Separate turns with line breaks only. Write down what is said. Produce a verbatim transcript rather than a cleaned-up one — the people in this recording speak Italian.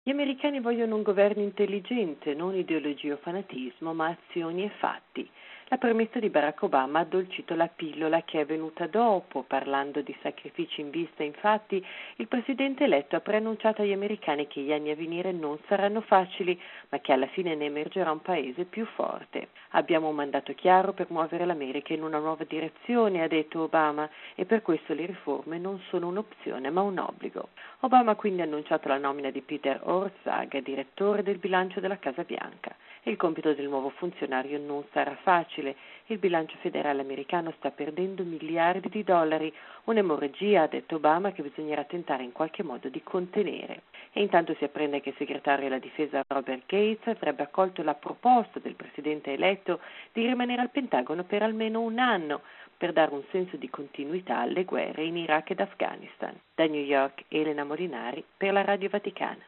Gli americani vogliono un governo intelligente, non ideologia o fanatismo, ma azioni e fatti. La promessa di Barack Obama ha addolcito la pillola che è venuta dopo. Parlando di sacrifici in vista, infatti, il presidente eletto ha preannunciato agli americani che gli anni a venire non saranno facili, ma che alla fine ne emergerà un paese più forte. Abbiamo un mandato chiaro per muovere l'America in una nuova direzione, ha detto Obama, e per questo le riforme non sono un'opzione ma un obbligo. Obama ha quindi annunciato la nomina di Peter Orszag, direttore del bilancio della Casa Bianca. Il compito del nuovo funzionario non sarà facile. Il bilancio federale americano sta perdendo miliardi di dollari, un'emorragia, ha detto Obama, che bisognerà tentare in qualche modo di contenere. E intanto si apprende che il segretario della difesa Robert Gates avrebbe accolto la proposta del presidente eletto di rimanere al Pentagono per almeno un anno, per dare un senso di continuità alle guerre in Iraq ed Afghanistan. Da New York, Elena Molinari per la Radio Vaticana.